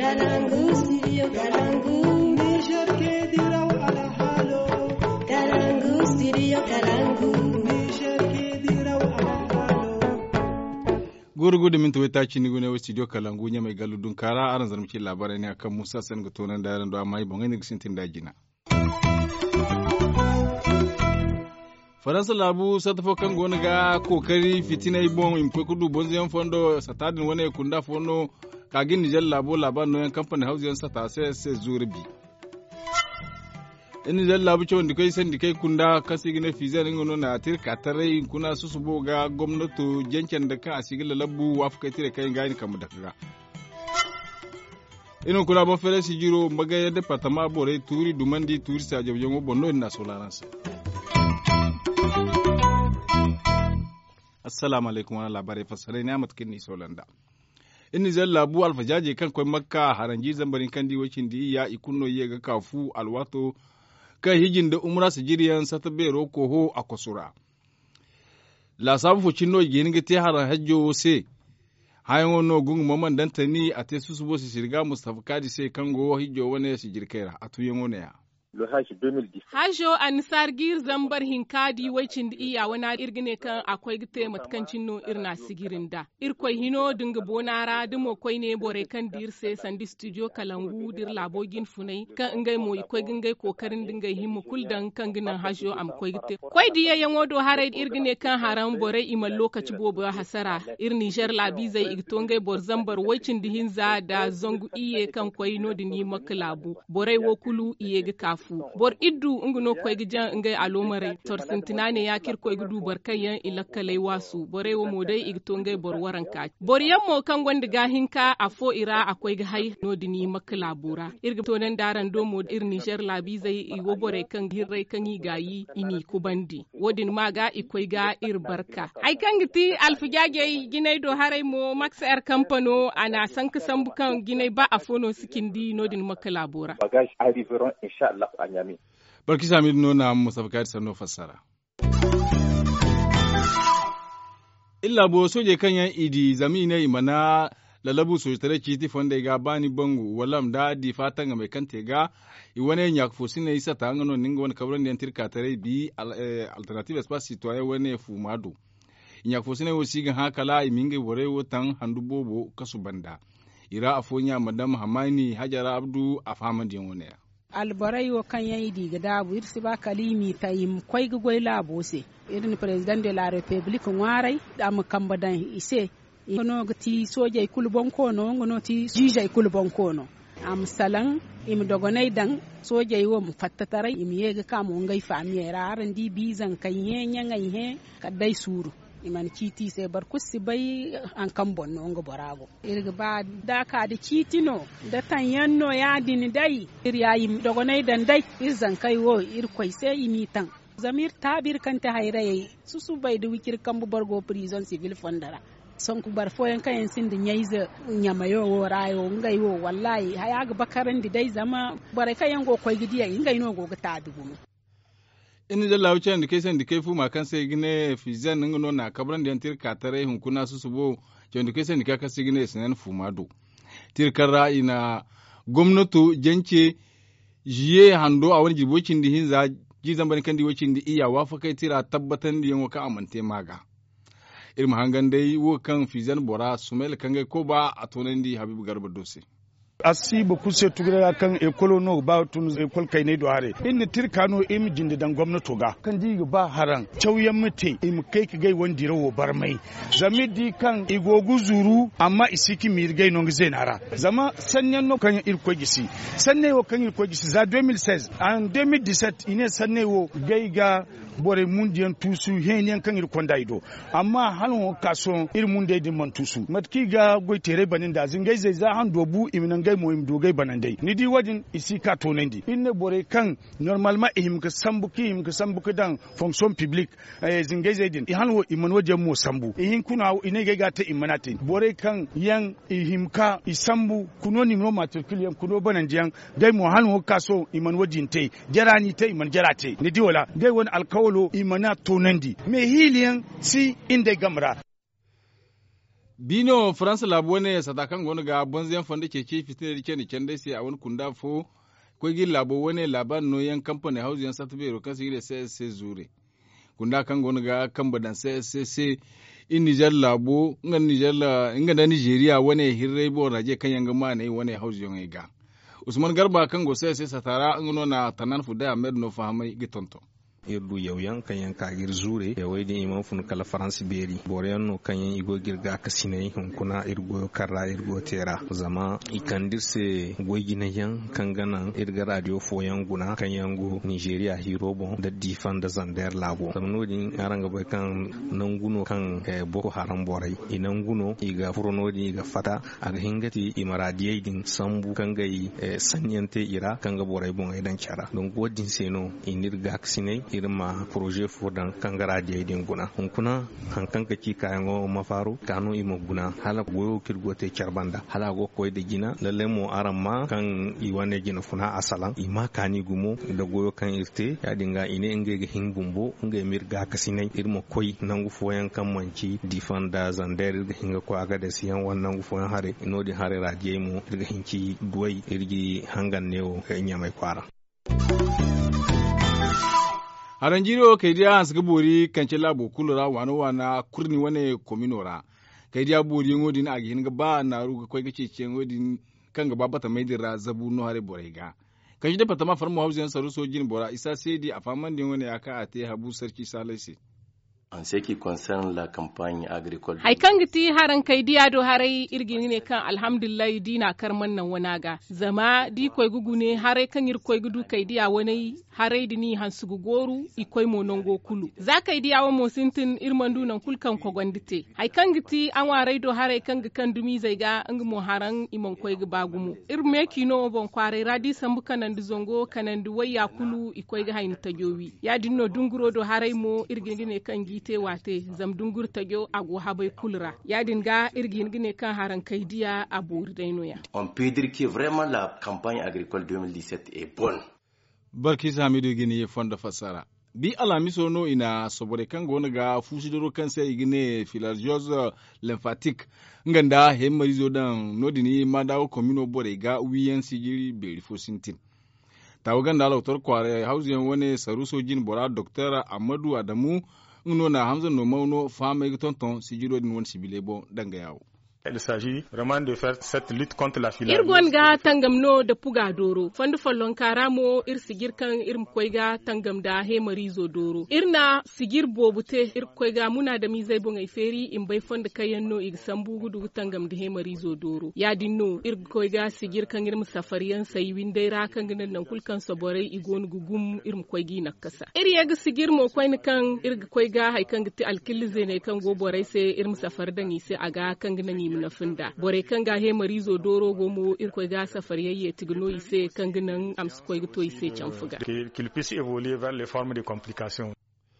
Kalangu, studio Kalangu. Niger ke diraw ala halo. Kalangu, studio Kalangu. Niger ke diraw ala halo. Gurgudu min tawai ci ni gune wa studio Kalangu nya mai galudun kara aran zarmci labarai ne akan Musa Sen ga tonan da yaran do amma yi bangai ne gisin dajina. Faransa labu satafo kan gona ga kokari fitina ibon impe kudu bonziyan fondo satadin wani kunda fondo kagin Nijar labo laban noyan kamfanin hausiyan sata sai zurbi. In Nijar labu ce wanda kai san dikai kunda kasi gina fizan ngono na tirka tarai kuna susubo ga gwamnato janken da kan asigila labu wafka tire kai gani kamu da kaga. Ino kula bon fere si jiro mbagaya departement bore turi dumandi turi sa jabjongo bonno na solaransa. Assalamu alaikum wani labarai fasarai na matakin ni solanda. In zan labu alfajaje kan kwai makka haranji zambarin kan diwacin da ya ikunno ya ga kafu alwato kan hijin da umra su jiriyan sata bero koho a kusura. La sabu fucin no gini ga te haran hajjo se hayan wono gungu maman dantani a te susu bo su shirga Mustafa Kadi sai kan go hijjo wani su jirkaira a tuyen wani ya. Le Hajj 2010. Hajo ansar gir zambar hinkadi waicin da iya wana irgine kan akwai gite matkancin no irna sigirin da. Irkoi hino dinga bonara dimo koi ne bore kan dir se sandi studio Kalangu dir labogin funai kan ingai mo ikoi gingai kokarin dinga himu kuldan kan ginan hajo am koi gite. Koi diya yango do harai irgine kan haram bore imal lokaci bobo hasara ir Niger labi zai igtongai bor zambar waicin dihin za da zongu iye kan koi no dini maklabu. Bore wokulu iye ga kafu. Bor iddu nguno koy gijan ngay alomare tor sintinane ya kir koy gudu barkayan ilakalai wasu bore wo modai igto ngay bor waranka bor yammo kan gonda gahinka afo ira akoy ga hay nodini makla bura irga to nan daran do mod ir Niger labi zai iwo bore kan hirrai kan yi gayi ini kubandi wodin maga ikoy ga ir barka ai kan giti alfijage ginai do harai mo max air company ana sanka sambukan ginai ba afono sikindi nodin makla bura Bagages arriveront inshallah a Niamey. Barki sami nuna Mustafa Kadi sanno fassara. Illa bo soje kan yan idi zamine imana lalabu soje tare kiti fonda ga bani bangu walam da di fatan ga mai kante ga iwane nyak fosine isa ta ngano ninga wani kabran yan tirka tare bi alternative espace citoyen wane fumado. Nyak fosine wosi ga hakala iminge bore wotan handu bobo kasu banda. Ira afonya madam Hamani Hajara Abdu afhamandin wone. Albarai wa kan yayi diga dabu irsi ba kalimi tayim koy gugoi labose irin president de la republique warai da mu kambadan ise ngono gati soje kulbon kono ngono ti jije kulbon kono am salan im dogonai dan soje wo mu fattatare im yega kamu ngai famiyera aran di bizan kan yenya ngai he kadai suru iman kiti sai bar kusi bai an kan bonno ngo borago irga ba da ka da kiti no da tan yanno ya dini dai ir yayi dogonai dan dai izan kai wo ir koi sai imi tan zamir tabir kan ta hayraye susu bai da wikir kan bu bargo prison civil fondara son ku bar foyan kayan sin da nyaiza nyamayo wo rayo ngai wo wallahi haya ga bakaran di dai zama bare kayan go koi gidiya ngai no go ga tadugo Ini da laucen da kai san da kai fuma kan sai gine fizan ngono na kabran da yantir katare hun kuna su subo jon da kai san da ka sai gine sanan fumado tirkar ra'ina gwamnato jance jiye hando a wani jibocin da hin za ji zamban kan di wocin da iya wafa kai tira tabbatan da yanwa ka amante maga irin hangan dai wo kan fizan bora sumel kan ga ko ba a tonan di Habibu Garba Dose asibu kuse tugira kan ekolo no ba tun ekol kai ne do hare in tirkano im jinde dan gwamnato ga kan di ba haran chauyan mute im kai ki gai wandi rawo barmai zami di kan igogu zuru amma isiki mirgai no nara zama sanyan no kan irko gisi sanne wo kan irko gisi za 2016 en 2017 ine sanne wo gai ga bore mundiyan tusu henyan kan irko daido amma halon kaso ir munde di man tusu matki ga goy tere banin da zingai zai za han dobu iminan gai mo im dogai banandai ni di wajin isi ka tonandi inne bore kan normalement ihim ka sambu dan fonction publique zingai zai din ihan wo iman wajen mo sambu ihin kuna ine ga ta imanati bore kan yan ihim ka isambu kuno ni no matrikuliyan kuno banandiyan gai mo halon kaso iman wajin tai jarani tai iman jarate ni di wala gai won alkawlo imana tonandi me hiliyan si inde gamra bino France labo ne sadakan gonu ga bonzen fonde keke fitin rike ni kende sai a wani kunda fo ko gi labo wone laban no yan company house yan satbe ro kan sigire sai zure kunda kan gonu ga kamba dan sai in Niger labo ngan Niger la inga da Nigeria wone hirre bo raje kan yanga ma ne wone house yon ga Usman Garba kan go sai satara ngono na tanan fuda Ahmed no fahamai gitonto irdu yauyan kanyan kagir zure ya waidin imam fun kala France beri boreyan no kanyan igo girga kasinai kuna irgo karra irgo tera zama ikandirse goyina yan kangana irga radio foyan guna kanyango Nigeria hirobo da difan da zander labo samnodin aranga boy kan nanguno kan Boko Haram borai inanguno iga furonodi iga fata aga hingati imaradiyai din sambu kangai sanyante ira kanga borai bon idan kyara don godin seno inirga kasinai irma projet fodan kangara de din guna hunkuna hankan ka ci kayan go mafaru kanu imo guna hala goyo kirgote charbanda hala go koy de gina lalle mo aramma kan iwane gina funa asalan ima kani gumo da goyo kan irte ya dinga ine ngege hingumbo nge mirga kasinai irma koy nangu foyan kan manci difanda zander ga hinga ko aga da siyan wannan foyan hare inodi hare radiye mu irga hinki duwai irgi hangan newo ga inya mai kwara Haranjiro kaidiya hans gabori kanche labo kulura wana kurni wane kominora kaidiya bori ngodi na agin gaba na ruga koy gace ce ngodi kan gaba bata mai dira zabu no hare borega kanshi da fatama farmo hausen saru sojin bora isa sedi a faman din wani aka ate habu sarki salaisi en ce qui concerne la campagne agricole. Hay kangiti haran kai diya do harai irgini ne kan alhamdulillah dina karman nan wanaga zama di koy gugune harai kan ir koy gudu kai diya wani harai dini hansugu goru i koy monongo kulu za kai diya wa mosintin irmandu nan kulkan ko gondite hay kangiti an warai do harai kanga kan dumi zai ga ang mo haran imon koy ga bagumu irme kino bon kware radi sambu kanan zongo kanan waya kulu i koy ga hayin tajowi ya dinno dunguro do harai mo irgini ne kan te wate zam dungur tagyo ago habai kulra yadin ga irgin gine kan haran kaidiya a bori dainoya. On peut dire que vraiment la campagne agricole 2017 est bonne. Barki Hamidu gini ya fonda fasara. Bi alamiso no ina sobore kan gona ga fusidoro kan sai igine filariose lymphatique nganda hemarizo dan nodini madawo komino bore ga wiyan sigiri beri fosintin. Tawagan da lautar kware hausiyan wani saruso jin bora Dr. Amadu Adamu uno na hamza no mauno fama yi tonton si jiro din won sibile bo danga yawo. Il s'agit vraiment de faire cette lutte contre la filariose. Irgon ga tangam no da puga doro fandu fallon karamo ir sigir kan irim koiga tangam da he marizo doro irna sigir bobute ir koiga muna da mi zai bon ai feri in bai fanda kayan no ig sambu gudu tangam da he marizo doro ya dinno ir koiga sigir kan irim safariyan sai windai ra kan ginan nan kulkan saborai igon gugum irim koigi nakasa ir yaga sigir mo koin kan ir koiga hay kan giti alkilize ne kan go borai sai irim safar da ni sai aga kan ginan na funda bore kan ga he marizo doro gomo irko ga safar yayye tigno ise kan ginan amsko to ise canfuga qu'il puisse évoluer vers les formes de complications.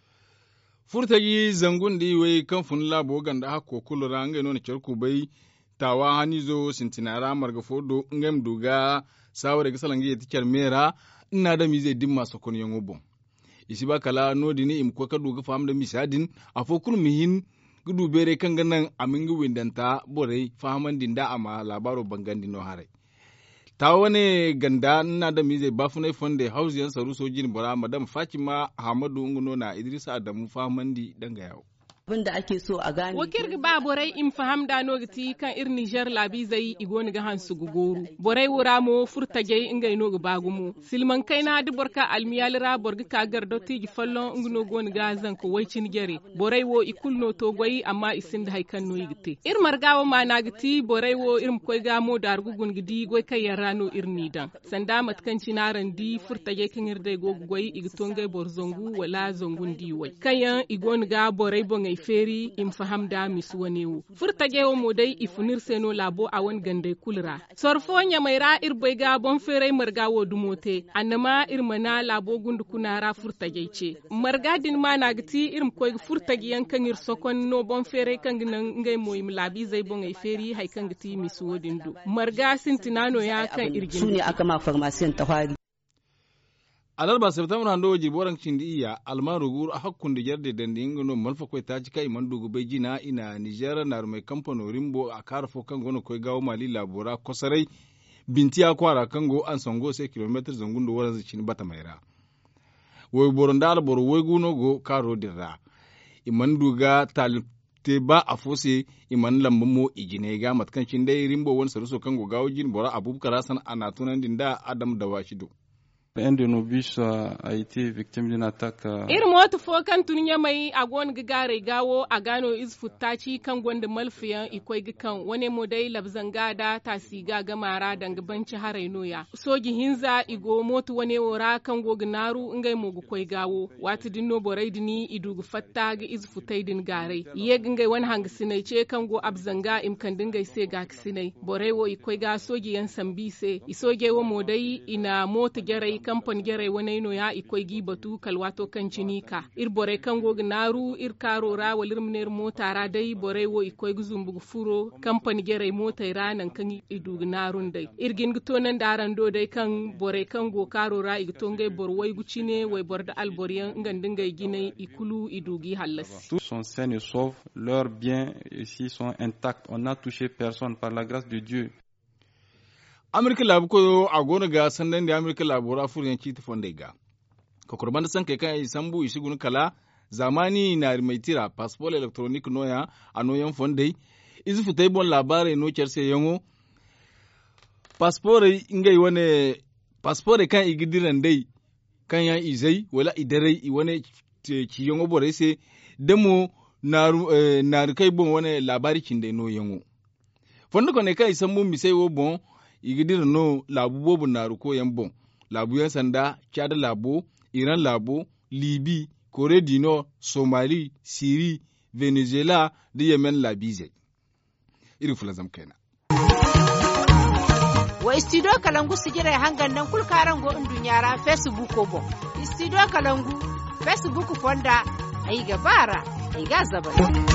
Furtagi zangun di wai kan fun labo ganda hako kulura ngai non cerku bai tawa hanizo sintinara marga fodo ngam duga sawre ga salangi yeti kermera ina da mi zai dimma sokon yango bon isi ba kala nodini im ko ka duga fam da misadin afokul mihin gudu bere kan ganan amingi windanta bore fahaman dinda ama labaro bangandi no hare ta wani ganda na da mize bafune fonde hausiyan saru sojin bora madam Fatima Ahmadu Nguno na Idrisa Adamu fahamandi danga yawo abinda ake so a gane wakir ba borai in faham da no gati kan ir Niger labi zai igoni ga hansu gugoru borai wura mo furtage inga ino ga bagumo silman kaina da borka almiyalira borga ka gardo tigi fallon ngno goni ga zan ko waicin gere borai wo ikulno to goyi amma isin da haikan no yigite ir margawo ma na gati borai wo irim koy ga mo dar gugun gidi goy kay yarano ir nidan sanda matkanci naran di furtage kin irde go goyi igtonge borzongu wala zongun di wai kayan igoni ga borai bon feri im faham da miswanewu furtage wo modai ifunir seno labo a wan gande kulra sorfo nya maira irbai ga bon fere marga wo dumote annama irmana labo gundu kunara furtage ce marga din ma na gati irim koy furtage yankan ir sokon no bon fere kan nan ngai moyim labi zai bon ai feri hay kan gati miswodin du marga sintinano ya kan irgin sune aka ma farmasiyan tawari alarba september hando jiboran cindi iya almaru gur a hakkunde jarde dande ngono malfa koy taji kai mandugo be jina ina niger na mai kamfano rimbo a karfo kan gono koy gawo mali labora kosarai bintiya kwara kango an songo sai kilometer zangundo waran cin bata maira woy borondal bor woy guno go karo dirra imanduga te ba a fose iman lamba mo igine ga matkancin dai rimbo won saruso kango gawo jin bora abubakar hasan ana tunan dinda adam da washido. Un de nos bus a été victime d'une attaque. Moto fo kan tunya mai agon gigare gawo a gano isfutaci kan gwanda malfiyan ikoi gikan wani modai labzanga da tasiga gamara danga banci harainoya. Sogi hinza igo moto wani wora kan gognaru ngai mogu koi gawo wata dinno borai dini idugu fatta ga isfutai din gare. Iye ngai wani hang sinai ce kan go abzanga imkan dingai se ga sinai. Borai wo ikoi ga sogi yan sambise isoge wo modai ina moto gerai kampan gere wani no ya ikoi gi batu kalwato kan cinika ir bore kan go naru ir karora walir mner motara dai bore wo ikoi guzumbu furo kampan gere mota ranan kan idu narun dai irgin gito nan daran do dai kan bore kan go karora igto ngai bor wai gucine wai bor da alboriyan ngandin gai gine ikulu idugi hallas tous sont sains et saufs leurs biens ici sont intacts on n'a touché personne par la grâce de Dieu. Amurka labu ko a gona ga sandan da Amurka labu rafur yanki tufon ga. Ka kurban da san kai kan sambu isi gun kala zamani na mai tira passport electronic noya a noyan fondai izu futai bon labare no kerse yango passport ingai wane passport kan igidiran dai kan ya izai wala idarai i wane ci yango bore se demo na kai bon wane labari kin dai no yango fondo ko ne kai sambu mi sai wo bon igidir no labu bobu naru ko yan bon labu yan sanda chad labo iran labo libi kore du nord somali syrie venezuela da yemen labize iri fulazam kaina wa studio kalangu sigira hangan nan kulkaran go indunyara facebook ko bon studio kalangu facebook fonda ai gabara ai gazaba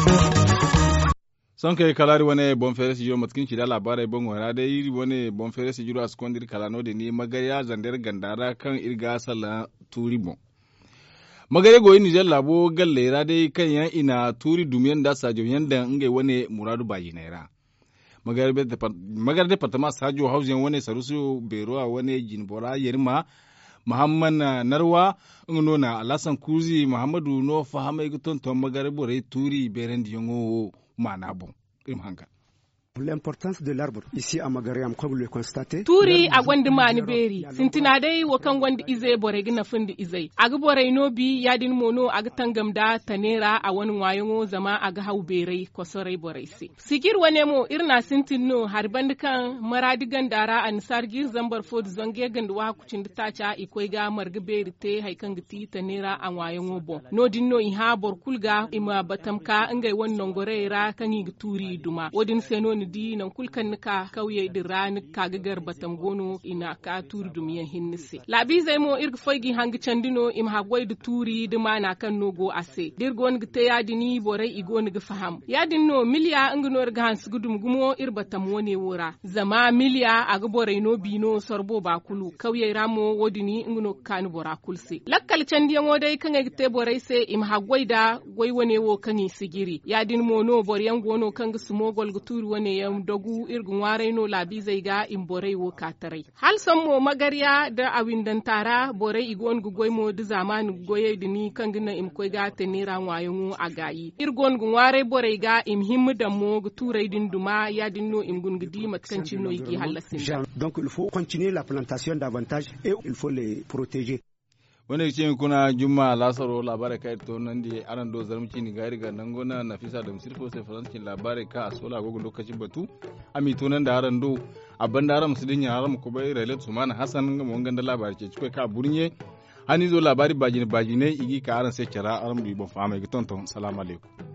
son kai kalari wane bon fere si jiro matkin ci da labarai bon wara da yiri wane bon fere si jiro askondir kalano da ni magariya zandar gandara kan irga sala turi bon magare goyi Niger labo gallera dai kan yan ina turi dumiyan da sajo yanda ngai wane muradu bayi naira magare departement sajo hausen wane sarusu beroa wane jinbora yerma Muhammad Narwa ngono na Alasan Kuzi Muhammadu no fahama iguton to magare bore turi berendi yongo mana bon imhanga. L'importance de l'arbre ici à Magariam, comme vous le constatez. Turi a gwandi mani beri sintina dai wa kan gwandi ize bore gina fundi izai aga bore no bi yadin mono aga tangam da tanera a wani wayo zama aga hau berai ko sorai bore si sigir wane mo irna sintinno har bandikan maradigan dara an sargir zambar fod zonge gandwa kucin tacha ikoi ga marga beri te haikan giti tanera an wayo bon no dinno i ha bor kulga ima batamka ngai wannan gorera kan yi turi duma wodin senoni di nan kulkan nika kauye dirani kagagar batam gono ina ka turi dumiyan hinnise labi zai mo irga foigi hangi candino im hagwai da turi duma na kan nogo ase dirgon gite yadini borai igoni ga faham yadin no miliya ingino irga hans gudum gumo irbatam wone wora zama miliya aga borai no bino sorbo bakulu kauye ramo wodini ingino kan bora kulse lakkal candiyan wodai kan gite borai se im hagwai da gwai wone wo kan sigiri yadin mo no boryan gono kan ga smogol ga turi wone yam dogu irgun warai no labi zai ga in borai wo katarai hal san mo magariya da awindan tara borai igon gugoy mo da zamanu goye dini kan gina im koy ga tenira wayo a gayi irgon gun warai borai ga im himmu da mo gu turai din duma ya dinno im gun gidi matkanci no yiki halasin donc il faut continuer la plantation davantage et il faut les protéger. wanda ce kuna juma lasaro labarai kai to nan da aran do zarmci ni gari ga nan gona nafisa da musirfo sai farancin labarai ka a sola gogon lokacin batu ami to nan da aran do abban da aran musulun ya haram ko bai railat sumana hasan ga mun ganda labari ce cikai ka burnye hani zo labari bajine igi ka aran sai kira aran bi bon fama ga tonton salamu alaikum